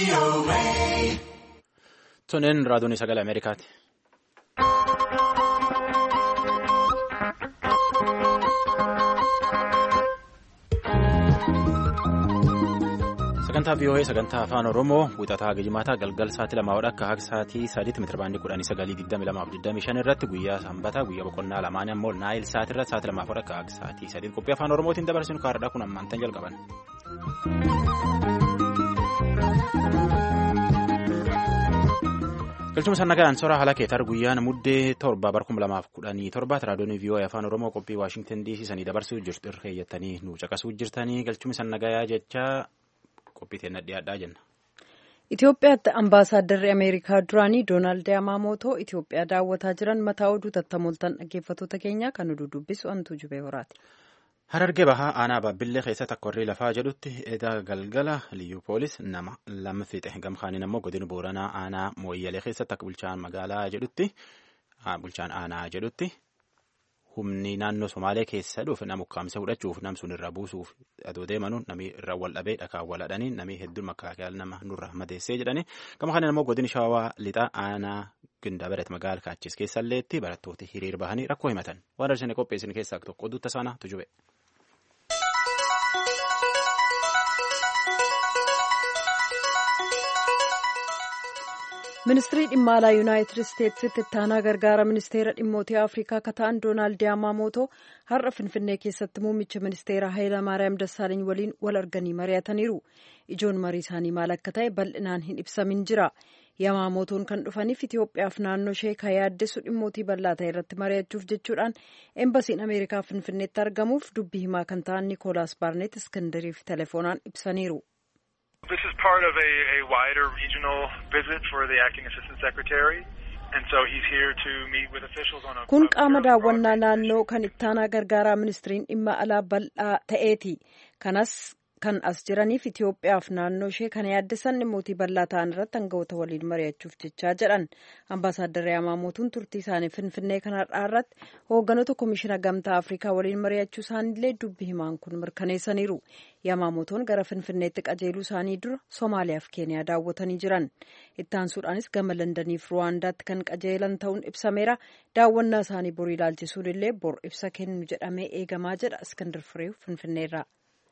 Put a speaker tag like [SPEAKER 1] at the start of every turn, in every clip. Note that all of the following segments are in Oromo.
[SPEAKER 1] Tonen raadiyoon sagalee Ameerikaati. Sagantaa VOA sagantaa afaan Oromoo wixataa gijimaataa galgal sa'aatii 2 akka haga sa'aatii 3 meetirabaandii 1922 irratti guyyaa sanbataa guyyaa boqonnaa lamaan ammoo naayil sa'aatii irratti sa'aatii 2 akka haga sa'aatii 3 qophii afaan Oromootiin dabarsinu kaardhaa kun ammaantan jalqaban. Galchuma sannagaan soraa haala keetar guyyaan muddee 7/2017 raadiyoon VOA afaan Oromoo qophii Waashingtan DC sanii dabarsuu jirtu irra keeyyattanii nu caqasuu jirtanii galchuma sannagayaa jecha. Qophii dhiyaadhaa jenna.
[SPEAKER 2] Itoophiyaatti ambaasaadarri Ameerikaa duraanii Doonaald Yamaamootoo Itoophiyaa daawwataa jiran mataa oduu tattamooltan dhaggeeffattoota keenya kan oduu dubbisu Antuu Jubee Horaati.
[SPEAKER 1] Harargee bahaa aanaa Baabbillee keessatti akka warri lafaa jedhutti edaa galgala liyyuu poolis nama lama fixe gamkaaniin ammoo godina Booranaa aanaa Mooyyalee keessatti akka bulchaan aanaa jedhutti. Humni naannoo Somaalee keessa dhufe nama ukkaamsa fudhachuuf namsuun irra buusuuf adoo deemanuun namni irra wal dhabee dhakaan wal hadhanii namni hedduun makkaakeel nama nurra madeessee jedhanii gama kanaan immoo godina Shawaa lixaa aanaa Gindabarat magaala kaachis keessalleetti barattooti hiriir bahanii rakkoo himatan waan darsanii qopheessin keessaa tokko oduutta saanaa tujube.
[SPEAKER 2] Ministirii dhimma alaa Yuunaayitid Isteetsitti ittaanaa gargaara ministeera dhimmootii Afrikaa akka ta'an Doonaald Yamaamootoo har'a Finfinnee keessatti muummicha ministeeraa Hayilamaariyaam Dassaaleeny waliin wal arganii mari'ataniiru. Ijoon marii isaanii maal akka ta'e bal'inaan hin ibsamin jira. Yamaamotoon kan dhufaniif Itoophiyaaf naannoo ishee kan yaaddessu dhimmootii bal'aa ta'e irratti mari'achuuf jechuudhaan Eembasiin Ameerikaa Finfinneetti argamuuf dubbii himaa kan ta'an Nikoolaas Baarneet Iskandariif telefoonaan ibsaniiru.
[SPEAKER 3] This is part of a wider regional visit for the acting assistant secretary, and so he's here to meet with officials on a.
[SPEAKER 2] Kun qaama daawwannaa naannoo kan ittaanaa gargaaraa ministiriin dhimma alaa bal'aa ta'eeti. Kan as jiraniif Itoophiyaaf naannoo ishee kan yaaddeessan dhimmootii bal'aa ta'an irratti aangawoota waliin mari'achuuf jechaa jedhan. Ambaasaaddarri Yamaamotoon turtii isaanii Finfinnee kanarraa irratti hoogganoota Komishinaa Gamtaa Afrikaa waliin mari'achuu isaaniillee dubbii himaan kun mirkaneessaniiru. Yamaamotoon gara Finfinneetti qajeeluu isaanii dura Somaaliyaaf Keeniyaa daawwatanii jiran. Ittaansuudhaanis gama Londaniif Ruwaandaatti kan qajeelan ta'uun ibsameera. Daawwannaa isaanii bor ilaalchisuun illee bor ibsa kennu jedhamee eegamaa jedha Iskandar Fireew Finfinneerraa.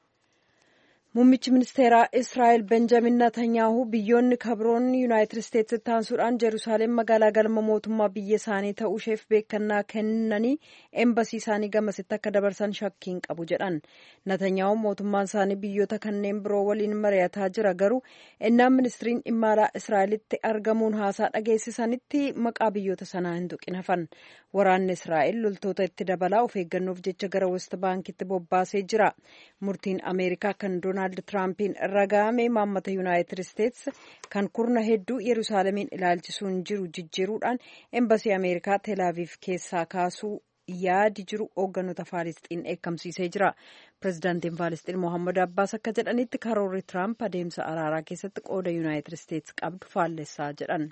[SPEAKER 2] Muummichi ministeeraa Israa'el Benjamin Netanyaahu biyyoonni kabroon Yuunaayitid Isteetsitti aansuudhaan Jeruusaalem magaalaa galma mootummaa biyya isaanii ta'uu isheef beekannaa kennanii eembasii isaanii gamasitti akka dabarsan shakkiin qabu jedhan. Netanyaahu mootummaan isaanii biyyoota kanneen biroo waliin mari'ataa jira garuu ennaan ministiriin dhimma alaa Israa'elitti argamuun haasaa dhageessisanitti maqaa biyyoota sanaa hin tuqin hafan. Waraanni Israa'el loltoota itti dabalaa of eeggannoof jecha gara West Baankitti bobbaasee jira. Murtiin Ameerikaa kan Doonaald Tiraampiin raga'ame maammata Yuunaayitid Isteets kan kurna hedduu Yerusaalemiin ilaalchisuun jiru jijjiiruudhaan eembasii Ameerikaa Teelaaviif keessaa kaasuu yaadi jiru hoogganoota Faalisxiin eekamsiisee jira. Pireezidaantiin Faalisxiin Mohammad Abbaas akka jedhanitti karoorri Tiraamp adeemsa araaraa keessatti qooda Yuunaayitid Isteets qabdu faallessaa jedhan.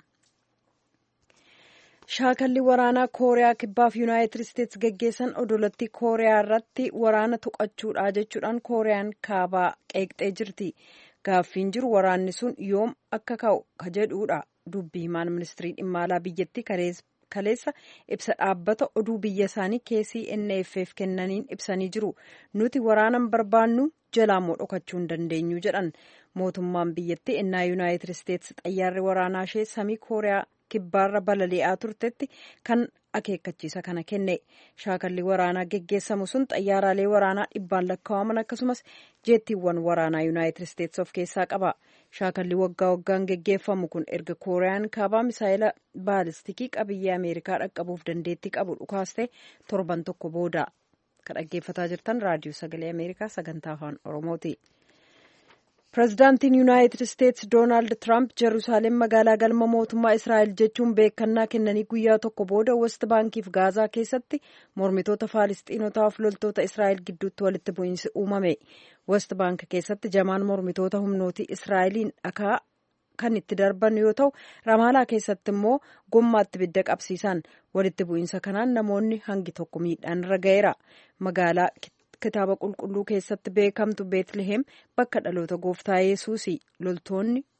[SPEAKER 2] Shaakalli waraanaa Kooriyaa Kibbaaf Yuunaayitid Isteets geggeessan odolattii Kooriyaa irratti waraana tuqachuudha jechuudhaan Kooriyaan kaabaa qeeqxee jirti. Gaaffiin jiru waraanni sun yoom akka ka'u ka jedhuudha. Dubbii himaan ministirii dhimma alaa biyyattii kaleessa ibsa dhaabbata oduu biyya isaanii KCNA'f kennaniin ibsanii jiru. Nuti waraanan barbaannu jalaamoo dhokachuu hin dandeenyu jedhan. Mootummaan biyyattii ennaa Yuunaayitid Isteets xayyaarri waraanaa ishee samii Kooriyaa kibbaarra balali'aa turtetti kan akeekkachiisa kana kenne. Shaakalli waraanaa geggeessamu sun xayyaaraalee waraanaa 100 lakkaa'aman akkasumas jeettiiwwan waraanaa Yuunaayitid Isteets of keessaa qaba. Shaakalli waggaa waggaan geggeeffamu kun erga Kooriyaan kaabaa misaayila baalistikii qabiyyee Ameerikaa dhaqqabuuf dandeettii qabu dhukaaste torban tokko booda. Kan dhaggeeffataa jirtan raadiyoo sagalee Ameerikaa sagantaa afaan Oromooti. Pireezidaantiin Yuunaayitid Isteets Doonaald Tiraamp Jeruusaalem magaalaa galma mootummaa Israa'el jechuun beekannaa kennanii guyyaa tokko booda West Baankiif Gaazaa keessatti mormitoota Faalisxiinotaaf loltoota Israa'el gidduutti walitti bu'iinsi uumame. West Baank keessatti jamaan mormitoota humnootii Israa'eliin dhakaa kan itti darban yoo ta'u, Ramaalaa keessatti immoo gommaatti ibidda qabsiisan. Walitti bu'iinsa kanaan namoonni hangi tokko miidhaan irra ga'eera. Magaalaa kitaaba qulqulluu keessatti beekamtu Beetliheem bakka dhaloota gooftaa Yesuusi loltoonni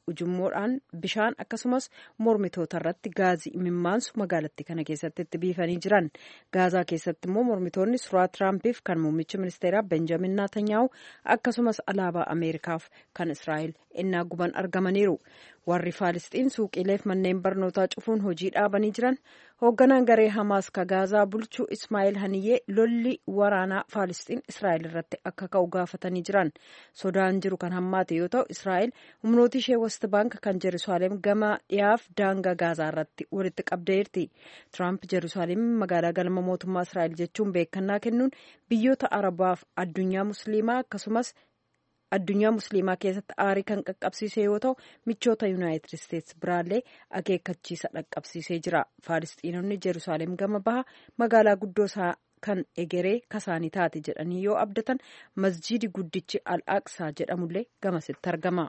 [SPEAKER 2] ujummoodhaan bishaan akkasumas mormitoota irratti gaazii imimmaansu magaalattii kana keessatti itti biifanii jiran. Gaazaa keessatti immoo mormitoonni suuraa Tiraampiif kan muummicha ministeeraa Benjamin Netanyahu akkasumas alaabaa Ameerikaaf kan Israa'el innaa guban argamaniiru. Warri Faalisxiin suuqiileef manneen barnootaa cufuun hojii dhaabanii jiran. Hoogganaan garee Hamaas ka Gaazaa bulchuu Ismaa'eel Haniyyee lolli waraanaa Faalisxiin Israa'el irratti akka ka'u gaafatanii jiran. Sodaan jiru kan hammaate yoo ta'u Israa'el humnooti ishee West Bank kan Jerusalem gama dhiyaaf daangaa Gaazaa irratti walitti qabdeerti. Tiraamp Jerusalem magaalaa galma mootummaa Israa'el jechuun beekannaa kennuun biyyoota Arabaaf addunyaa Musliimaa akkasumas addunyaa musliimaa keessatti aarii kan qaqqabsiisee yoo ta'u michoota yuunaayitid isteetsi biraallee akeekkachiisa dhaqqabsiisee jira. Faalisxiinonni Jerusalem gama baha magaalaa guddoo isaa kan egeree kasaanii taate jedhanii yoo abdatan masjiidi guddichi al-aqsaa jedhamullee gamasitti argama.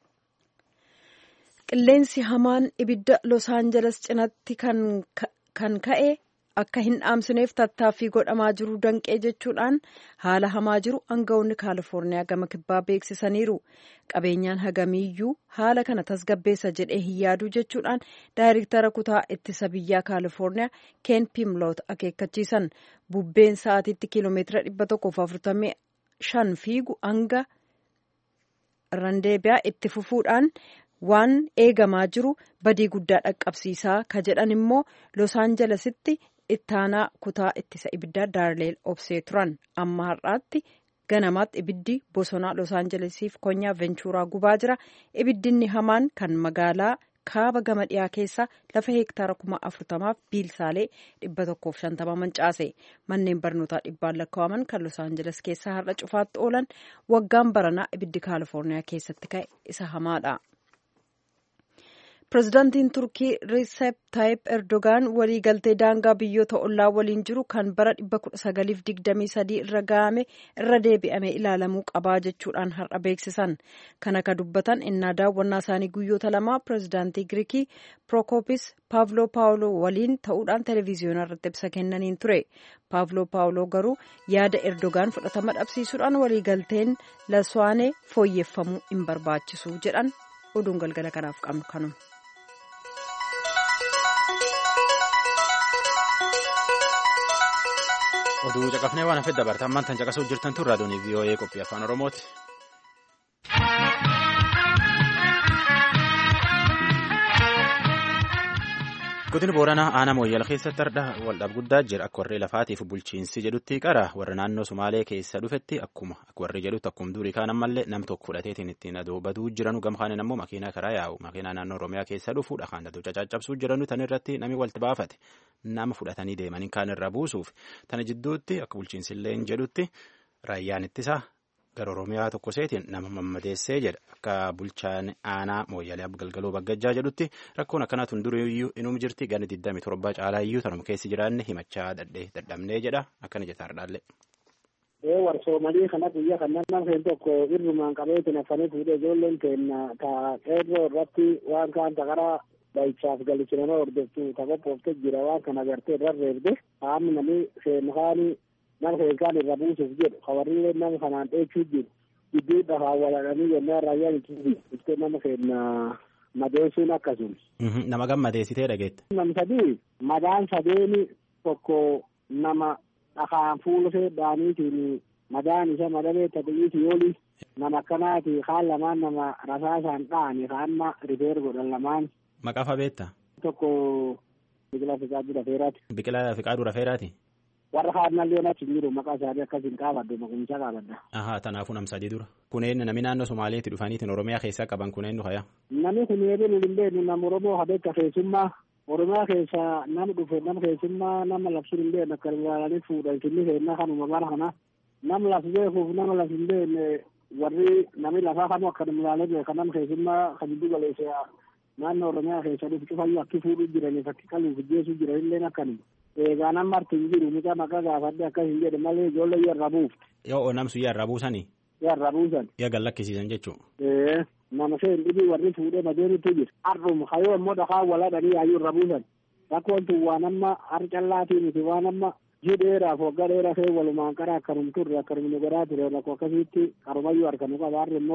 [SPEAKER 2] Qilleensi hamaan ibidda Los Angeles cinatti kan ka'e akka hin dhaamsineef tattaaffii godhamaa jiru danqee jechuudhaan haala hamaa jiru aangawoonni Kaalifoorniyaa gama kibbaa beeksisaniiru. Qabeenyaan hagamiiyyuu haala kana tasgabbeessa jedhee hin yaadu jechuudhaan daayirektara kutaa ittisa biyyaa Kaalifoorniyaa Ken Pimloot akeekkachiisan. Bubbeen sa'aatiitti kiiloomeetira 145 fiigu hanga randeebiyaa itti fufuudhaan waan eegamaa jiru badii guddaa dhaqqabsiisaa ka jedhan immoo Los Angelesitti ittaanaa kutaa ittisa ibiddaa Daarleel obsee turan. Amma har'aatti ganamaatti ibiddi bosonaa Los Angelesiif konyaa Venchuuraa gubaa jira. Ibiddinni hamaan kan magaalaa kaaba gama dhiyaa keessaa lafa heektaara 40,000 biilsaalee 150 mancaase. Manneen barnootaa 100 lakkaa'aman kan Los Angeles keessaa har'a cufaatti oolan. Waggaan baranaa ibiddi Kaalifoorniyaa keessatti ka'e isa hamaadha. Pireezidaantiin Turkii Recep Tayyip Erdogaan waliigaltee daangaa biyyoota ollaa waliin jiru kan bara 1923 irra ga'ame irra deebi'amee ilaalamuu qabaa jechuudhaan har'a beeksisan. Kan akka dubbatan innaa daawwannaa isaanii guyyoota lamaa pireezidaantii Giriikii Prokoopis Paavloo waliin ta'uudhaan televiziyoonaa irratti ibsa kennaniin ture. Paavloo garuu yaada Erdogaan fudhatama dhabsiisuudhaan waliigalteen Laswaanee fooyyeffamuu hin barbaachisu jedhan. Oduun galgala kanaaf qabnu kanuma.
[SPEAKER 1] Oduu caqafnee waan hafee dabartan ammaan tan caqasuuf jirtan tun raadiyoon VOA qophii afaan Oromooti. Godina Booranaa aanaa Mooyyala keessatti ardha waldhaab guddaa jira. Akka warree lafaatiif bulchiinsi jedhutti qara warra naannoo Sumaalee keessa dhufetti akkuma warri jedhutti akkuma durii kaan ammallee nam tokko fudhateetiin ittiin adoobaduu jiranu gamkaaniin ammoo makiinaa karaa yaa'u makiinaa naannoo Oromiyaa keessa dhufu dhakaan aduu cacaccabsuu jiranu tan irratti nami walti baafate nama fudhatanii deemanii kaan irra buusuuf tana jidduutti akka bulchiinsillee jedhutti raayyaan ittisaa gara Oromiyaa tokko seetiin nama mammadeessee jedha. Akka bulchaan aanaa Mooyyalee Galgaloo Baggajjaa jedhutti rakkoon akkanaatu duriyyuu inuu jirti gana 27 caalaa iyyuu tanuma keessi jiraanne himachaa dadhabnee jedha akkana jettaar dhaalle.
[SPEAKER 4] Warsoomalii kana biyya kan nama tokko irrumaan qabeetiin afanii fuudhee ijoolleen keenya qeerroo irratti waan kaan taqaraa bayichaaf galichi nama hordoftu qophooftee jira waan kana agartee irra reebde haamni namni seenukaanii nama keessaan irra buusuuf jedhu hawarriilee nama kanaan dheechuu jiru gidduu dhahaa waladhanii jennaan raayyaan itti nama keenya madeessuun akkasuma.
[SPEAKER 1] Nama gammadeessitee dhageette.
[SPEAKER 4] Nam sadii madaan sadeeni tokko nama dhahaan fuulusee dhaaniitiin madaan isa madalee tabi'iiti yooli nama akkanaati kaan lamaan nama rasaasaan dha'anii kaanma rifeer godhan lamaan.
[SPEAKER 1] Maqaa fabeetta.
[SPEAKER 4] Tokko Biqilaa Fiqaaduu Rafeeraati.
[SPEAKER 1] Biqilaa Fiqaaduu Rafeeraati.
[SPEAKER 4] Warra haadnallee achi jiru maqaa isaanii akkasiin qaabadde maqumsa qaabadda.
[SPEAKER 1] Tanaafuu nam sadii dura. Kuneen nami naannoo Somaaleetti dhufaniitiin Oromiyaa keessaa qaban kuneen dhufaya.
[SPEAKER 4] Nami kunneen hin beeknu nama Oromoo habeekka keessummaa Oromiyaa keessa nama dhufe nama keessummaa nama labsuun hin beekne akka ilaalanii fuudhan kinni keenya kanuma bara kana nama laf beekuuf nama laf hin beekne warri nami lafaa kanu akka ilaalee beeka nama keessummaa kan giddu galeessa naannoo Oromiyaa keessa dhufu cufayyuu akki fuudhuu jiranii fakkii qaluuf jeesuu jiranillee akkanuma. Eegaa nama martiin jiru miidhaa maqaa gaafadde akkas hin jedhe malee ijoollee yarra buuf.
[SPEAKER 1] Yoo namsu yarra buusanii.
[SPEAKER 4] Yarra buusan.
[SPEAKER 1] Yaa gallakkisiisan jechuudha.
[SPEAKER 4] Nama seen dhibii warri fuudhee madeenitu jira. Har'uma hayoo immoo dhakaa waladhanii yaayyuu irra buusan. Rakkoon tun waan amma harcallaatii miti waan amma jidheeraaf waggaa dheeraa ta'e walumaan qara akkanum turre akkanum nu godhaa ture rakkoo akkasiitti qarumayyuu harkanu qaba harri immoo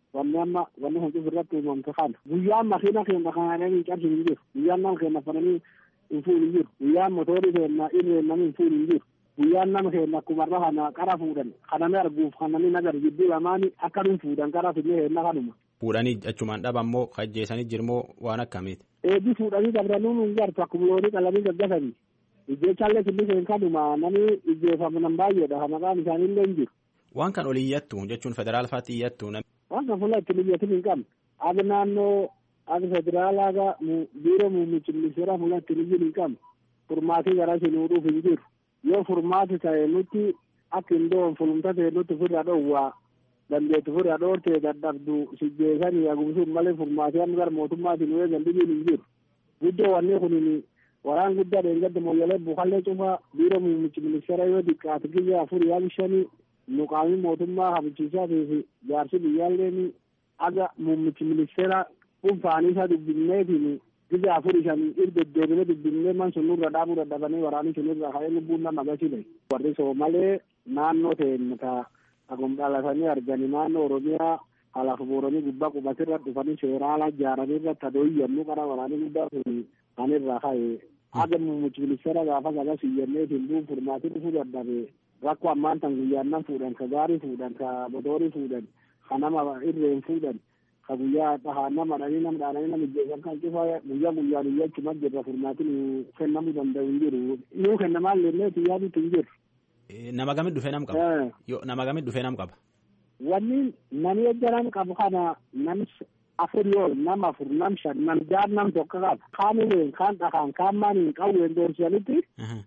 [SPEAKER 4] wanni kan cufirratti uumamte kana guyyaan makiina keenya kananii cabsi hin jiru guyyaan nama keenya fananii hin fuudhu hin jiru guyyaan motorii keenya irreen namni hin fuudhu hin jiru guyyaan nama keenya akkumarra kana qara fuudhan kaname arguuf kananii nagar jidduu lamaanii akka nun fuudhan qara finne keenya kanuma.
[SPEAKER 1] Fuudhanii achumaan dhaba immoo ajjeesanii jirmoo waan akkamiiti?
[SPEAKER 4] Eebii fuudhanii dabranuu nun gartu akkuma loonii qalanii gaggasanii ijjeechallee finni keenya kanuma namni ijjeefaman baay'eedha maqaan isaaniillee hin jiru.
[SPEAKER 1] Waan kan olii iyyattu jechuun federaal faatti iyyattu.
[SPEAKER 4] Waan kan fuula ittiin iyyatin hin qabne aga naannoo aga federaalaa aga biiroo muummichi ministeeraa fuula ittiin iyyin hin qabne furmaatii gara sinuudhuuf hin jiru yoo furmaati ta'e nuti akka hin doon fulumta ta'e nuti ofirraa dhoowwaa dandeettu ofirraa dhoortee dadhabdu sijjeessanii agumsuun malee furmaatii amma gara mootummaatiin weegan dhibiin hin jiru guddoo wanni kunin waraan guddaa dheengadda moyyalee bukallee cufa biiroo muummichi ministeeraa yoo diqqaate giyya afurii yaali shanii nuqaamii mootummaa habichiisaatii fi jaarsi biyyaalleen aga muummichi ministeera dhuunfaanii isaa dubbinneetiin gija afurii shanii deddeebinee dubbinee man sunurra dhaabuu dadhabanii waraanii sunirra ka'ee lubbuun nama agarsiise. Warri Soomalee naannoo ta'een akkuma dhalatanii arganii naannoo Oromiyaa alaaf booranii gubbaa qubatirra dhufanii seeraan ijaaranii irratti adooyyannuu qara waraanii guddaa sun kanirra ka'e aga muummichi ministeera gaafas agarsiisenneetiin duun furmaatii dhufuu dadhabee. Rakkoo ammaan tan guyyaannan fuudhan ka gaarii fuudhan ka motorii fuudhan ka nama irreen fuudhan ka guyyaa dhahaa nama dhanii nama dhaanii nama ijjeessan kan cufaa guyyaan iyyachuma jirra furmaatiin kennamuu danda'u hin jiru nuu kennamaan lenneeti yaadutu hin jiru.
[SPEAKER 1] Nama gamit dhufee nam qaba. Nama gamit dhufee nam qaba.
[SPEAKER 4] Wanni namni ejjaran qabu kana nam afur yoo nam afur nam shan nam jaar nam tokko qaba. Kaanileen kaan dhahaan kaan maaniin qawween doorsanitti.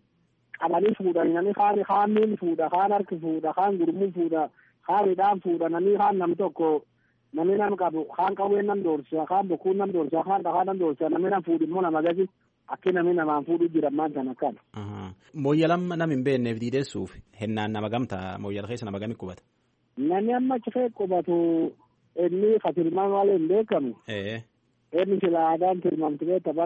[SPEAKER 4] Qabanii fuudhanii kaan miil fuudha kaan harki fuudha kaan gurmuu fuudha kaan hidhaan fuudhananii kaan nam tokko namni nam qabu kaan qawween nam doorsa kaan bokkuun nam doorsa kaan dhahaa nam doorsa namni nam fuudhu immoo nama gasi akki namni namaan fuudhu jiran maan tan akkana.
[SPEAKER 1] Mooyyalam nam hin beekneef diideessuuf hennaan nama gamta mooyyala keessa nama gamii qubata.
[SPEAKER 4] Namni amma achi keessa qubatu inni fatilmaan malee hin beekamu. Inni sila aadaan tilmaamtee taphaa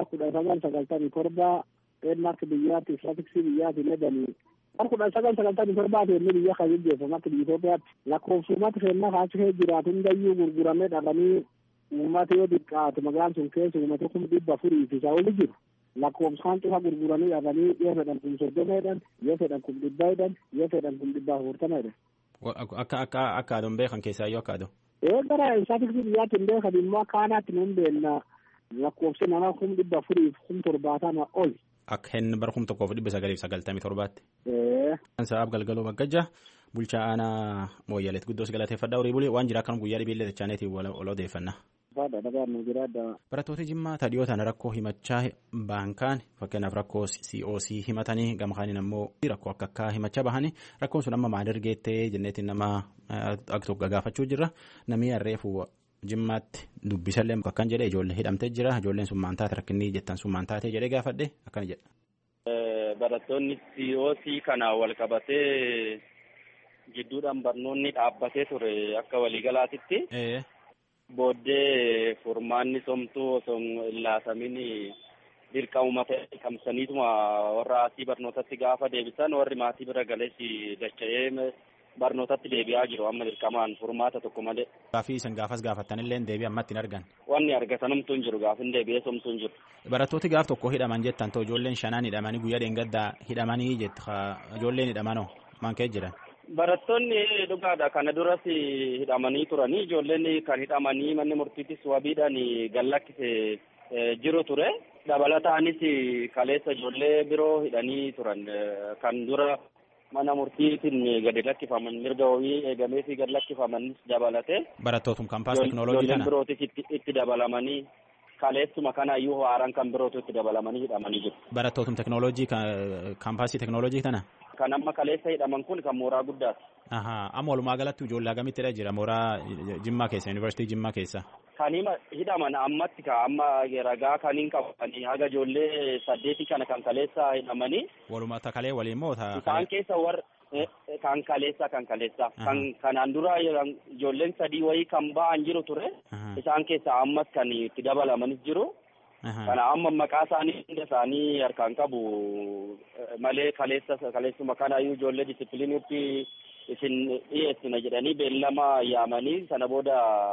[SPEAKER 4] 1997 inni akka biyyaatti istiraatiksii biyyaatti ledanii bara 1997 inni biyya kan jijjeeffamu akka biyya Itoophiyaatti lakkoofsumatti kennaa kaachuu kee jiraatu hundayyuu gurguramee dhabanii uummata yoo xiqqaate magaalaan sun keessa uummata 400 fi isaa oli jiru lakkoofsaan cufa gurguranii dhabanii yoo fedhan 30 yoo fedhan 100 yoo fedhan 140.
[SPEAKER 1] Akka aduun beekan keessaa yoo akka aduu.
[SPEAKER 4] Gara istiraatiksii biyyaatti hin beekan immoo akka aanaatti nuun beekna lakkoofsi nama 400 fi 70 ol.
[SPEAKER 1] Akka hin bara 1997. Sabaaf galgaloo Baggajaa bulchaa aanaa Mooyyaleetti guddoos galateeffadhaa horii bulee waan jira akkanum guyyaa dhibiillee tachaaneetiin wal odeeffannaa. Barattoota Jimmaa tadhiyootaan rakkoo himachaa baankaan fakkeenyaaf rakkoo COC himatanii gama kaaniin ammoo rakkoo akka himachaa bahanii rakkoon sun amma maal ergeettee jenneetiin nama akka tokko gaafachuu jirra namni harreefu Jimmaatti dubbisallee akkan jedhee ijoollee hidhamtee jira ijoolleen sun maantaate rakkinni jettan sun maantaate jedhee gaafadhe akkana jedha.
[SPEAKER 5] Barattoonni COC kana wal qabatee jidduudhaan barnoonni dhaabbatee ture akka waliigalaatitti. Booddee furmaanni somtuu osoo hin laatamin dirqamuma ta'e kamsaniituma warra asii barnootatti gaafa deebisan warri maatii bira galeessi dacha'ee barnootatti deebi'aa jiru amma dirqamaan furmaata tokko malee.
[SPEAKER 1] Gaafii isin gaafas gaafattanillee deebii ammatti hin argan.
[SPEAKER 5] Wanni argatanumtuu hin jiru gaafin deebi'ee somtuu hin jiru.
[SPEAKER 1] Barattooti gaaf tokko hidhaman jettan ta'u ijoolleen shanaan hidhamanii guyyaa dheengaddaa hidhamanii jetta ijoolleen hidhamanoo maan ka'ee jiran.
[SPEAKER 5] Barattoonni dhugaadha kana duras hidhamanii turanii ijoolleen kan hidhamanii manni murtiittis wabiidhaan gallakkise jiru ture dabalataanis kaleessa ijoollee biroo hidhanii turan kan dura mana murtiitiin gadi lakkifaman mirga wabii eegamee fi gadi lakkifamanis dabalate.
[SPEAKER 1] Barattootum kaampaas teknooloojii kana.
[SPEAKER 5] Birootis itti dabalamanii kaleessuma kana iyyuu haaraan kan birootu itti dabalamanii hidhamanii jiru.
[SPEAKER 1] Barattootum teknooloojii kaampaasii teknooloojii kana.
[SPEAKER 5] Kan amma kaleessa hidhaman kun kan mooraa guddaati.
[SPEAKER 1] Amma walumaa galatti ijoollee hagamittidha jira mooraa Jimmaa keessa yuunivarsiitii Jimmaa keessa.
[SPEAKER 5] Kan hidhaman ammatti amma ragaa kan hin qabanii haga ijoollee 8 kana kan kaleessa hidhamanii.
[SPEAKER 1] Walumaa takalee waliin moo
[SPEAKER 5] isaan keessa warra kan kaleessa kan kanaan dura ijoolleen 3 wayii kan ba'an jiru ture. Isaan keessa ammas kan itti dabalamanis jiru. Kana amma maqaa isaanii hunda isaanii harkaan qabu malee kaleessuma kana iyyuu ijoollee disipiliiniitti isin dhiyeessina jedhanii beellama yaamanii sana booda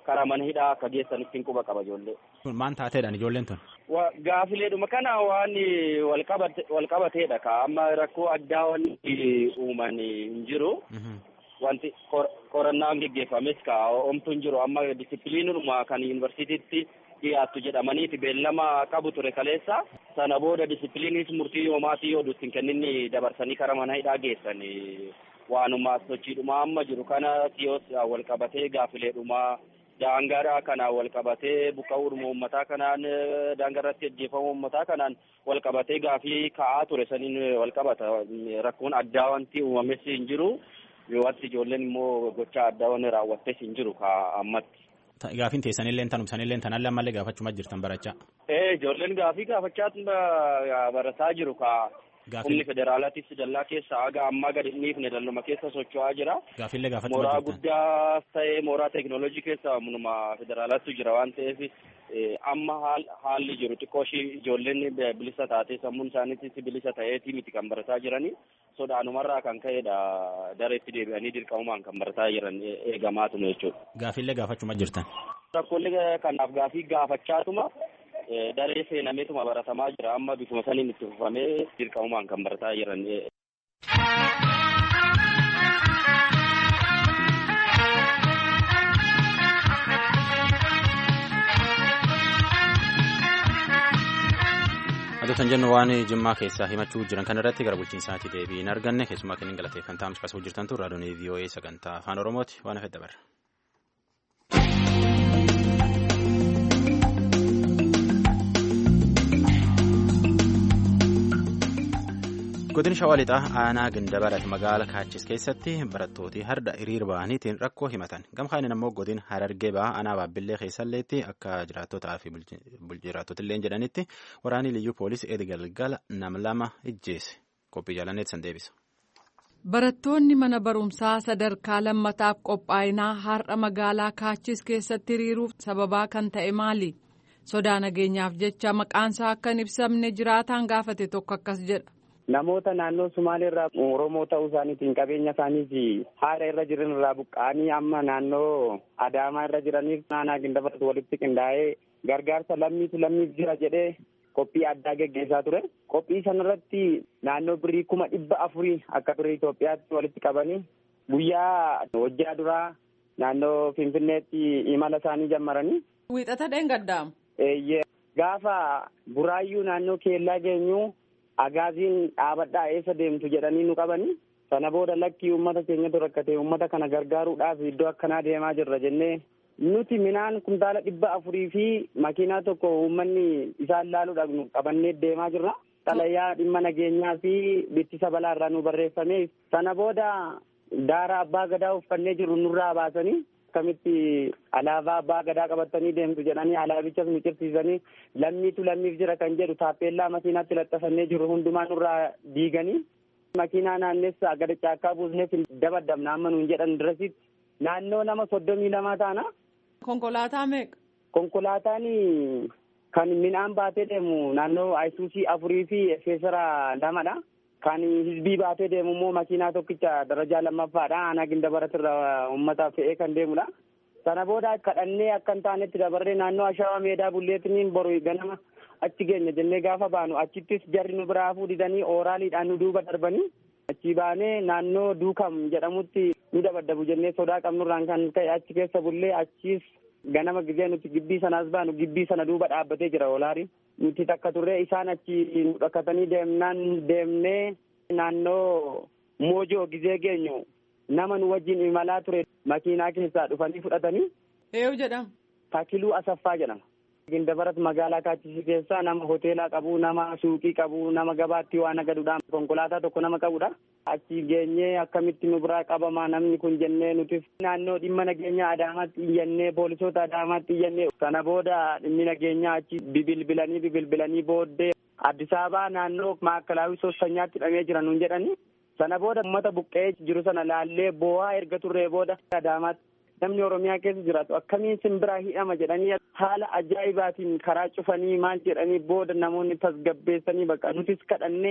[SPEAKER 5] karaa mana hidhaa akka geessanitti hin quba qaba ijoollee.
[SPEAKER 1] Maan taateedhaan ijoolleen tun?
[SPEAKER 5] Gaafileedhuma kana waan wal qabateedha ka amma rakkoo addaa wanti uuman hin jiru. Wanti qorannaan geggeeffames ka omtu hin jiru amma disipiliinuma kan yuunivarsiitiitti dhiyaattu jedhamaniiti beellama qabu ture kaleessa sana booda disipiliinis murtii yoomaatii yoo dutti hin kenninni dabarsanii karaa mana hidhaa geessan waanuma sochiidhuma amma jiru kana siyoos wal qabatee gaafileedhuma daangaadhaa kanaan wal qabatee buqqa'uudhuma uummataa kanaan daangarratti ajjeefamuu uummataa kanaan wal qabatee gaafii ka'aa ture saniin wal qabata rakkoon addaa wanti uumames hin jiru yoo wanti ijoolleen immoo gochaa addaa wanti raawwattes hin jiru ka ammatti.
[SPEAKER 1] Gaafiin teessanillee tanumsanillee tanallee ammallee gaafachuma jirtan barachaa.
[SPEAKER 5] Ijoolleen gaafii gaafachaa barataa jiru ka humni federaalaatiif dallaa keessa aga ammaa gadi dhiifne dalluma keessa socho'aa jira.
[SPEAKER 1] Gaafillee gaafachuma jirtan.
[SPEAKER 5] Mooraa guddaa ta'ee mooraa teekinooloojii keessa munuma federaalaatu jira waan ta'eef amma haalli jiru xiqqoo ijoolleen bilisa taatee sammuun isaaniitis bilisa ta'eetii miti kan barataa jiranii sodaanumarraa kan ka'edha dareetti deebi'anii dirqamumaan kan barataa jiran eegamaatuma jechuudha.
[SPEAKER 1] Gaafillee gaafachuma jirtan.
[SPEAKER 5] Rakkoolee kanaaf gaafii gaafachaatuma daree seenameetuma baratamaa jira amma bifuma saniin itti fufamee dirqamumaan kan barataa jiran.
[SPEAKER 1] Adotan jennu waan Jimmaa keessaa himachuu jiran kan irratti gara bulchiinsaatti deebii hin arganne keessumaa kennin galateeffantaa caqasuu jirtantu raadiyoo VOA sagantaa afaan Oromooti waan hafedha barra. Godina Shawaa Lixaa aanaa Gindabarat magaala Kaachis keessatti barattooti harda hiriira ba'aniitiin rakkoo himatan. Gamkaaniin ammoo godina Harargee ba'aa aanaa Baabbillee keessalleetti akka jiraattotaa fi jiraattotillee jedhanitti waraanni liyyuu poolisii Edgalgala nam lama ijjeese. Qophii jaalanneetti san deebisa.
[SPEAKER 6] Barattoonni mana barumsaa sadarkaa lammataaf qophaa'inaa har'a magaalaa Kaachis keessatti hiriiruuf sababaa kan ta'e maali? Sodaa nageenyaaf jecha maqaansaa akka hin ibsamne jiraataan gaafate tokko akkas jedha.
[SPEAKER 7] Namoota naannoo Sumaalee irraa Oromoo ta'uu isaaniitiin qabeenya isaaniif haala irra jiran irraa buqqa'anii amma naannoo Adaamaa irra jiraniif aanaa Gindabarat walitti qindaa'ee gargaarsa lammiif jira jedhee qophii addaa geggeessaa ture. Qophii sanarratti naannoo birrii 400,000 akka birrii Itoophiyaatti walitti qabanii guyyaa hojjaa duraa naannoo Finfinneetti imala isaanii jammaranii.
[SPEAKER 6] Wiixata dheengaddaam.
[SPEAKER 7] Gaafa buraayyuu naannoo keellaa geenyu. Agaaziin dhaabadhaa eessa deemtu jedhanii nu qabanii sana booda lakkii uummata keenyatu rakkate uummata kana gargaaruudhaaf iddoo akkanaa deemaa jirra jennee nuti minaan kuntaala 400 fi makiinaa tokko uummanni isaan laaluudhaaf nu qabannee deemaa jirra. Xalayaa dhimma nageenyaa fi bittisa balaarraa nu barreeffame sana booda daara abbaa gadaa uffannee jiru nurraa baasanii. Akkamitti alaabaa abbaa gadaa qabatanii deemtu jedhanii alaabichas micirsiisanii lammiif jira kan jedhu taappellaa makiinaatti laxxafannee jiru hundumaa nurraa diiganii makiinaa naannessa gada caakkaa buusneef dabaddabna amma nuun jedhan dirasitti naannoo nama 32 taana.
[SPEAKER 6] Konkolaataa meeqa?
[SPEAKER 7] Konkolaataan kan midhaan baatee deemu naannoo Ayisuusii 4 fi Feesara 2dha. Kan hizbii baatee deemu immoo makiinaa tokkicha darajaa lammaffaadha. Aanaa Gindabarat irraa uummataaf fe'ee kan deemudha. Sana booda kadhannee akka hin taanetti dabarree naannoo Ashawaa Meedaa Bulleetiniin boru ganama achi geenya jennee gaafa baanu achittis jarri nu biraa fuudhanii ooraaliidhaan nu duuba darbanii achi baanee naannoo Duukam jedhamutti nu dabaddabu jennee sodaa qabnurraan kan ka'e achi keessa bullee achis ganama gizee nuti gibbii sanaas baanu gibbii sana duuba dhaabbatee jira oolaari. Nuti takka turree isaan achi nu dhakkatanii deemnee naannoo Moojoo gizee geenyu nama nu wajjin imalaa ture makiinaa keessaa dhufanii fudhatanii.
[SPEAKER 6] Eeyyuu jedhama.
[SPEAKER 7] Taakiluu Asaffaa jedhama. Gindabarat magaalaa Kaachis keessaa nama hoteelaa qabu, nama suuqii qabu, nama gabaatti waan agaduudhaan konkolaataa tokko nama qabudha. Achi geenyee akkamitti nu biraa qabamaa namni kun jennee nuti naannoo dhimma nageenyaa Adaamaatti iyyannee poolisoota Adaamaatti iyyannee sana booda dhimmi nageenyaa achi bibilbilanii booddee Addis Ababaa naannoo maakalaawii soostanyaatti hidhamee jira nuun jedhanii sana booda uummata buqqee jiru sana laallee boo'aa erga turree booda Adaamaatti namni Oromiyaa keessa jiraatu akkamiin simbiraa hidhama jedhanii haala ajaa'ibaatiin karaa cufanii maal jedhanii booda namoonni tasgabbeessanii bakka nutis kadhannee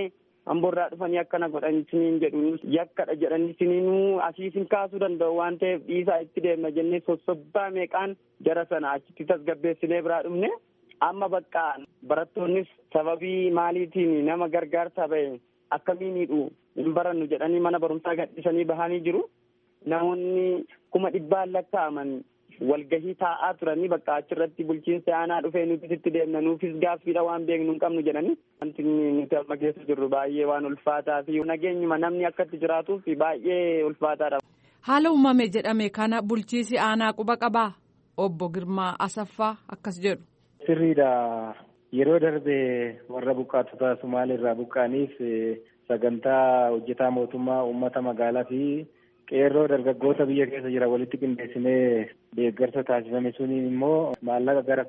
[SPEAKER 7] Amboorraa dhufanii akkana godhan isiniin jedhu yakkadha jedhanii isiniinuu asii isin kaasuu danda'u waan ta'eef dhiisaa itti deemna jennee sossobbaa meeqaan jara sana achitti tasgabbeessinee biraa dhufne. Amma bakka barattoonnis sababii maaliitiin nama gargaarsaa ba'e akkamiinidhu hin barannu jedhanii mana barumsaa gadhiisanii bahanii jiru. Namoonni 100,000 lakkaa'aman walgahii taa'aa turanii bakka achirratti bulchiinsa aanaa dhufee nuti itti deemna nuufis gaaffiidha waan beeknu hin qabnu jedhanii. Wanti nuti amma keessa jirru baay'ee waan ulfaataa fi nageenyuma namni akkatti jiraatuuf baay'ee ulfaataadha.
[SPEAKER 6] Haala uumame jedhame kana bulchiisi aanaa quba qabaa? Obbo Girmaa Asaffaa akkas jedhu.
[SPEAKER 8] Sirriidha. Yeroo darbe warra buqqaatota Sumaalirraa buqqaaniif sagantaa hojjetaa mootummaa uummata magaalaa fi qeerroo dargaggoota biyya keessa jira walitti qindeessinee deeggarsa taasifame suniin immoo maallaqa gara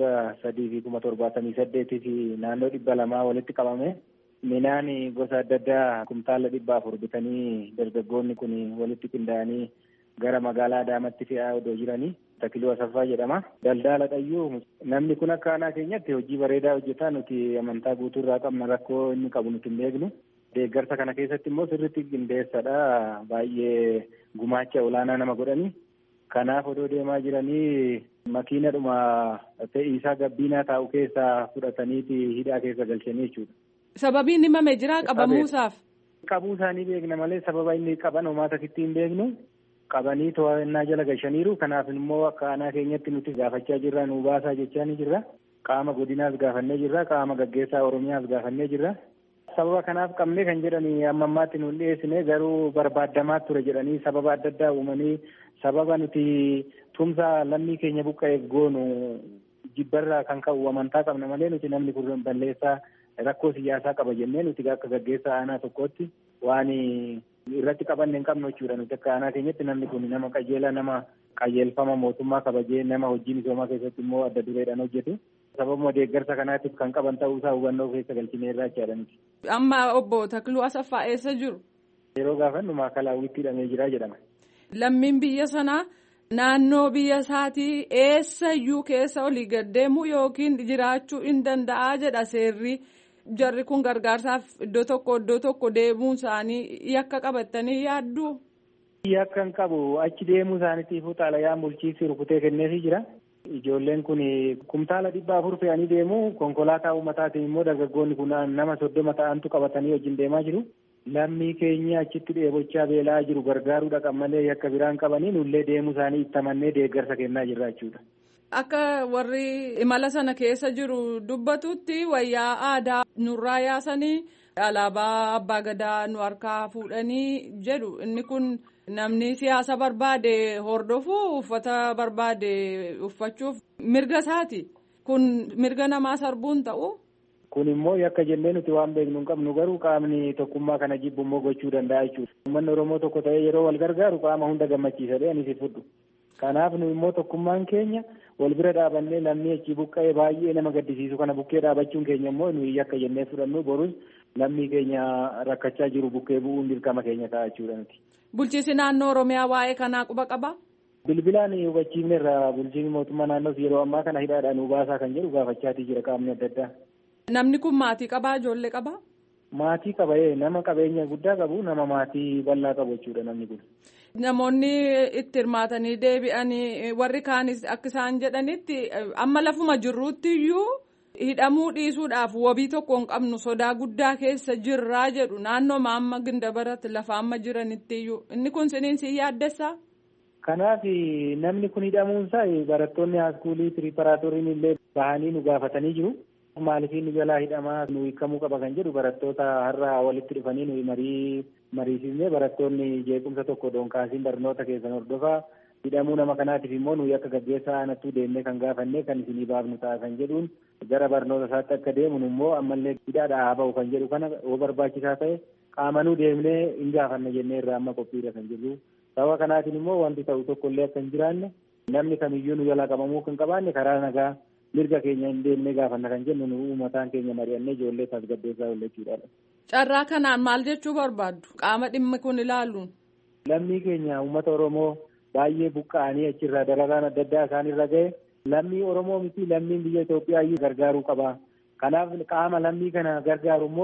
[SPEAKER 8] 378,078 fi naannoo 200 walitti qabame. Midhaan gosa adda addaa kumtaala 400 bitanii dargaggoonni kun walitti qindaa'anii gara magaalaa Adaamaatti fe'aa odoo jiranii. Takiluu Asaffaa jedhama. Daldala dhayyuu namni kun akka aanaa keenyatti hojii bareedaa hojjetaa nuti amantaa guutuu irraa qabna rakkoo inni qabu nuti hin beeknu. Deeggarsa kana keessatti immoo sirriitti qindeessadha. Baay'ee gumaacha olaanaa nama godhani. Kanaaf odoo deemaa jiranii makiinadhuma fe'iisaa gabbiinaa taa'u keessaa fudhataniiti hidhaa keessa galchanii jechuudha.
[SPEAKER 6] Sababiin himame jiraa qabamuusaaf?
[SPEAKER 8] Qabuu isaanii beekna malee sababa inni qaban homaa takkitti hin beeknu. Qabanii to'annaa jala galchaniiru. Kanaaf immoo akka aanaa keenyatti nuti gaafachaa jirra nu baasaa jechaa ni jirra. Qaama godinaas gaafannee jirra. Qaama gaggeessaa Oromiyaas gaafannee jirra. Sababa kanaaf qabnee kan jedhanii amma ammaatti nu dhiyeessine garuu barbaadamaa ture jedhanii sababa adda addaa uumanii sababa nuti tumsa lammii keenya buqqa'eef goonu jibbarraa kan ka'u amantaa qabna malee nuti namni kun balleessaa rakkoo siyaasaa qaba jennee nuti akka gaggeessaa aanaa tokkotti waan irratti qabanne hin qabnu jechuudha. Nuti akka aanaa keenyatti namni kun nama qajeelaa nama qajeelfama mootummaa kabajee nama hojii misoomaa keessatti immoo adda dureedhaan hojjetu. Sababuma deeggarsa kanaatiif kan qaban ta'uusaa hubannoo keessa galchinee irraa jechaadha nuti.
[SPEAKER 6] Amma obbo Takluu Asaffaa eessa jiru?
[SPEAKER 8] Yeroo gaafannu Maakalaawwitti hidhamee jira jedhama.
[SPEAKER 6] Lammiin biyya sanaa naannoo biyya isaatii eessayyuu keessa olii gaddeemuu yookiin jiraachuu hin danda'a jedha seerri. Jarri kun gargaarsaaf iddoo tokko deemuun isaanii yakka qabatanii yaadduu?
[SPEAKER 8] Yakka hin qabu. Achi deemuu isaaniitiifuu xalayaan bulchiinsi rukutee kenneefii jira. Ijoolleen kun kumtaala 400 fe'anii deemu. Konkolaataa uummataatiin immoo dargaggoonni kun nama 30 ta'antu qabatanii wajjin deemaa jiru. Lammii keenya achitti dheebochaa beelaa jiru gargaaruu dhaqan malee yakka biraan qabanii nullee deemuu isaanii itti amannee deeggarsa kennaa jirra jechuudha.
[SPEAKER 6] Akka warri imala sana keessa jiru dubbatutti wayyaa aadaa nurraa yaasanii alaabaa abbaa gadaa nu harkaa fuudhanii jedhu. Inni kun namni siyaasa barbaade hordofuu uffata barbaade uffachuuf mirga isaati. Kun mirga namaa sarbuun ta'u.
[SPEAKER 8] Kun immoo yakka jennee nuti waan beeknu hin qabnu garuu qaamni tokkummaa kana jibbu immoo gochuu danda'a jechuudha. Uummanni Oromoo tokko ta'ee yeroo wal gargaaru qaama hunda gammachiisadhe anis fudhu. Kanaaf nu immoo tokkummaan keenya wal bira dhaabannee lammii achi buqqa'ee baay'ee nama gaddisiisu kana bukkee dhaabachuun keenya immoo nuyi yakka jennee fudhannu borus lammii keenya rakkachaa jiru bukkee bu'uun dirqama keenya ta'a jechuudha nuti.
[SPEAKER 6] Bulchiinsi naannoo Oromiyaa waa'ee kanaa quba qabaa?
[SPEAKER 8] Bilbilaan hubachiifne irraa bulchiinsi mootummaa naannoos yeroo ammaa kana hidhaadhaan nu baasaa kan jedhu gaafachaatii jira qaamni adda addaa.
[SPEAKER 6] Namni kun maatii qabaa? Ijoollee qabaa?
[SPEAKER 8] Maatii qaba nama qabeenya guddaa qabu nama maatii bal'aa qabu jechuudha namni kun.
[SPEAKER 6] Namoonni itti hirmaatanii deebi'anii warri kaanis akka isaan jedhanitti amma lafuma jirruutti iyyuu hidhamuu dhiisuudhaaf wabii tokko hin qabnu sodaa guddaa keessa jirraa jedhu naannoo amma Gindabaratti lafa amma jiranitti iyyuu inni kun siniin si yaaddessaa?
[SPEAKER 8] Kanaaf namni kun hidhamuunsaa barattoonni haaskuulii piriiparaatooriin illee bahanii nu gaafatanii jiru. Maaliif nu jalaa hidhamaa nu hiikamuu qaba kan jedhu barattoota har'a walitti dhufanii nu mariisisnee barattoonni jeequmsa tokko doonkaasiin barnoota keessan hordofaa hidhamuu nama kanaatiif immoo nuyi akka gaggeessaa aanattuu deemnee kan gaafannee kan isinii baafnu ta'a kan jedhuun gara barnoota isaatti akka deemu immoo ammallee hidhaadhaa haa ba'u kan jedhu kana yoo barbaachisaa ta'e qaamanuu deemnee hin gaafanne jennee irraa amma qophiidha kan jirru. Sababa kanaatiin immoo wanti ta'u tokkollee akka hin jiraanne namni kamiyyuu nu jalaa qabamuu kan qabaanne karaa nagaa mirga keenya hin deemnee gaafanna kan jennu nu uummataan keenya mari'annee ijoollee tasgabbeessaa ollechuudha.
[SPEAKER 6] Carraa kanaan maal jechuu barbaaddu qaama dhimmi kun ilaaluun?
[SPEAKER 8] Lammii keenya uummata Oromoo baay'ee buqqa'anii achirraa dararaan adda addaa isaanirra ga'e lammii Oromoo miti lammiin biyya Itoophiyaa iyyuu gargaaruu qaba. Kanaaf qaama lammii kana gargaaru immoo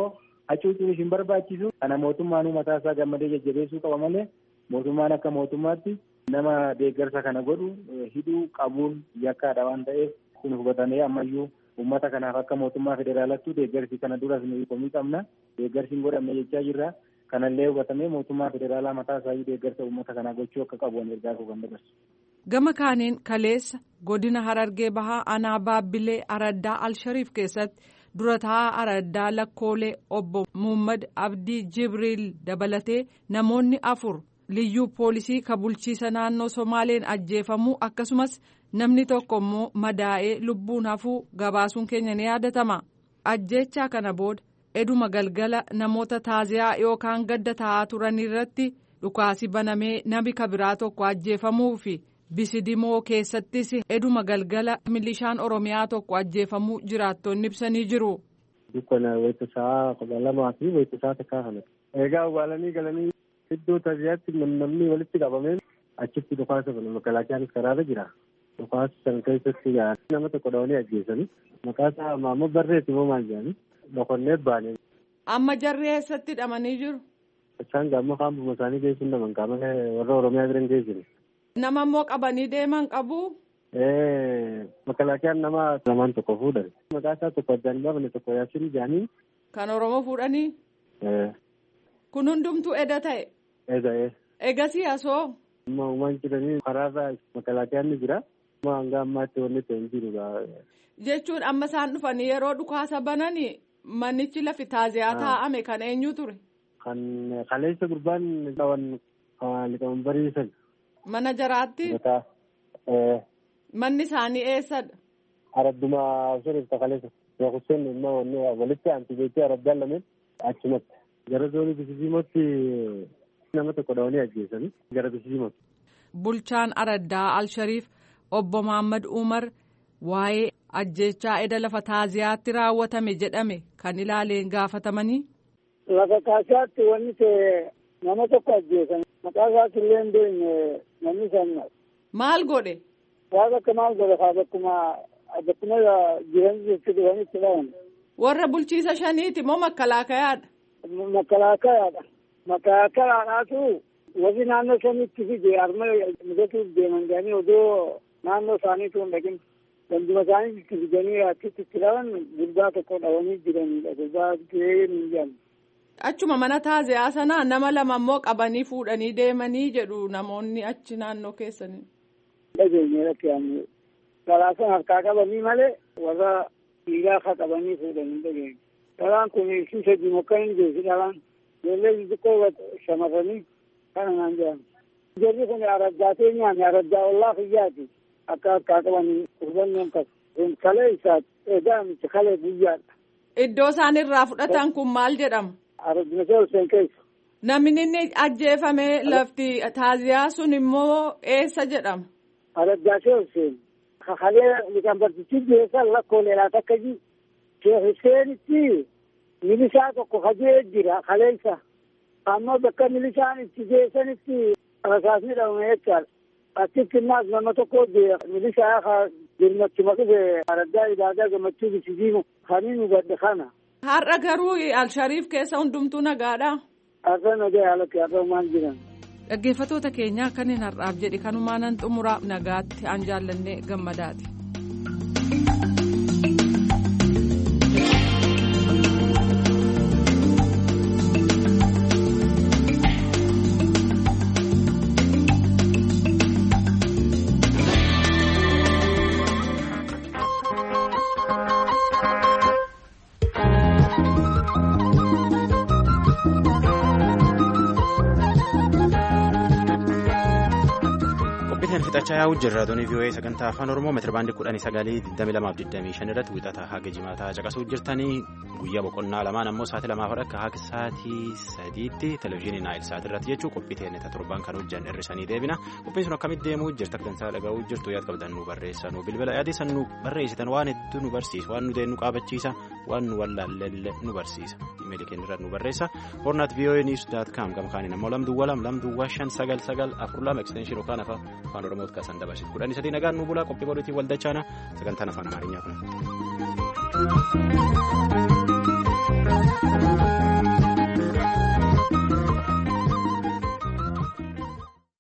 [SPEAKER 8] hacuucuun hin barbaachisu. Kana mootummaan mataa isaa gammadee jajjabeessuu qaba malee mootummaan akka mootummaatti nama deeggarsa kana godhu hidhuu qabuun yakkaadha waan ta'eef kun hubatamee ammayyuu uummata kanaaf akka mootummaa federaalaatti deeggarsi kana duras nu komii qabna. Deeggarsi hin godhamne jechaa jirra. Kanallee hubatamee mootummaa federaalaa mataa isaayyuu deeggarsa uummata kanaa gochuu akka qabu ergaa kan dabarsu.
[SPEAKER 6] Gama kaaniin kaleessa godina Harargee Bahaa aanaa Baabbilee Araddaa Alshariif keessatti dura taa'aa Araddaa Lakkoolee obbo Muhammad Abdii Jibriil dabalatee namoonni 4 liyyuu poolisii ka bulchiisa naannoo Somaaleen ajjeefamuu akkasumas namni tokko immoo madaa'ee lubbuun hafuu gabaasuun keenya ni yaadatama. Ajjeechaa kana booda eduma galgala namoota taaziyaa yookaan gadda taa'aa turan irratti dhukaasi banamee namni kabiraa tokko ajjeefamuu fi Bisidimoo keessattis eduma galgala milishaan Oromiyaa tokko ajjeefamuu jiraattonni ibsanii jiru.
[SPEAKER 4] Dukkana wayitasaa 12 fi wayitasaa takkaa kana. Egaa awwaalanii galanii iddoo taaziyaatti namni walitti qabameen achitti dhukaasa bana makalaakiyaanis karaarra jira. Dhukaasa san keessatti nama tokko dhawanii ajjeesanii maqaasaa Maamud Barreeti moo maal jedhanii dhokonnee baane.
[SPEAKER 6] Amma jarri eessatti hidhamanii jiru?
[SPEAKER 4] Isaan gaamma kaambuma isaanii geessuun naman qaamanii warra Oromiyaa biran geessine.
[SPEAKER 6] Nama immoo qabanii deeman qabu?
[SPEAKER 4] Makalaakiyaan nama lamaan tokko fuudhan. Maqaasaa tokko addaan baafne tokko Yaasiin jedhanii.
[SPEAKER 6] Kan Oromoo fuudhanii? Kun hundumtuu eda ta'e?
[SPEAKER 4] Eda.
[SPEAKER 6] Egasii asoo?
[SPEAKER 4] Uumaan jiranii karaarraa makalaakiyaan ni jira. Hanga ammaatti wanni ta'e hin jiru.
[SPEAKER 6] Jechuun amma isaan dhufanii yeroo dhukaasa bananii manichi lafi taaziyaa taa'ame kan eenyu ture?
[SPEAKER 4] Kan kaleessa gurbaan qaban liqaman bariisan.
[SPEAKER 6] Mana jaraatti? Manni isaanii eessadha?
[SPEAKER 4] Aradduma suniif kaleessa. Yookiin immoo wanni walitti aanti jechuun araddaan lameen achumatti. Gara zoonii Bisidiimootti nama tokko dhawanii ajjeesanii gara Bisidiimootti.
[SPEAKER 6] Bulchaan Araddaa Alshariif obbo Muhammad Umar waa'ee ajjeechaa eda lafa taaziyaatti raawwatame jedhame kan ilaaleen gaafatamanii.
[SPEAKER 9] Lafa taaziyaatti wanni ta'e nama tokko ajjeesan maqaa isaatti illee hin beekne namni sana.
[SPEAKER 6] Maal godhe?
[SPEAKER 9] Waan akka maal godhe bakkuma jiran jechuudha waan itti dhawan.
[SPEAKER 6] Warra bulchiisa shaniiti moo makkalaakayaadha?
[SPEAKER 9] Makkalaakayaadha. Makkalaakayaadhaatu warri naannoo shaniitti fide arma mudatuuf deeman jedhanii odoo naannoo isaaniitu hin dhaqin. Danduma isaanii itti fidanii achitti itti dhawan gurbaa tokko dhawanii jiranidha. Gurbaa gahee hin jedhamu.
[SPEAKER 6] Achuma mana taaziyaa sanaa nama lama immoo qabanii fuudhanii deemanii jedhu namoonni achi naannoo keessanii.
[SPEAKER 9] Dhageenye rakkoo karaa sana harkaa qabanii malee warra dhiigaa akka qabanii fuudhanii dhageenye. Karaan kun ibsi sadii mokkan hin jeesi karaan. Ijoollee xixiqqoo shamarranii kana naan jedhamu. Ijoolli kun araddaatee nyaanne araddaa ollaa fiyyaati. Akka harkaa qabanii hubannoon qabu. Kun kalee isaati egaa miti kalee guyyaadha.
[SPEAKER 6] Iddoo isaan irraa fudhatan kun maal jedhama?
[SPEAKER 9] Araddinasee Hussein keessa.
[SPEAKER 6] Namni inni ajjeefame lafti taaziyaa sun immoo eessa jedhama?
[SPEAKER 9] Araddaasee Hussein. Kalee liqambartichi geessan lakkooleedhaa takka ji. Sheekh Husseenitti milishaa tokko hajee jira kaleessa. Amma bakka milishaan itti geessanitti rasaasni dhabame jechaadha. Achitti immaas nama tokko milishaa jirmatti maqube araddaa ibaadaa gammachuu Bisidiimoo kanii nu gadde kana.
[SPEAKER 6] Har'a garuu Alshariif keessa hundumtuu nagaadha.
[SPEAKER 9] Har'a nagaa haalatti har'a maal jiran.
[SPEAKER 6] Dhaggeeffattoota keenya kanneen har'aaf jedhe kanumaanan xumuraa nagaatti an jaallannee gammadaati.
[SPEAKER 1] Fixachaa yaa'u jirra doonii vii'oo'ee sagantaa afaan oromoo meetira baandii 1922 irratti wixataa haga jimaataa caqasuu jirtanii guyyaa boqonnaa lamaan ammoo sa'aatii 2 akka haga sa'aatii 3tti televezyiinii naayil sa'aatii irratti jechuu qophii teenneta torban kan hojjan hir'isanii deebina qophiin sun akkamitti deemuu jirta dansaa dhaga'uu jirtu yaad qabdan nu barreessa nu bilbila yaadii nu barreessitan waan hedduu nu barsiisa waan nu deenu qaabachiisa waan nu wallaallee nu barsiisa imeelii keenyarra nu barreessa hornaat.voanews.com gama kaaniin ammoo 222 extension yookaan afaan oromooti kaasan dabarsitu 13 nagaan nu bulaa qophii godhuutiin waldachaana sagantaan afaan amaarinyaa kun.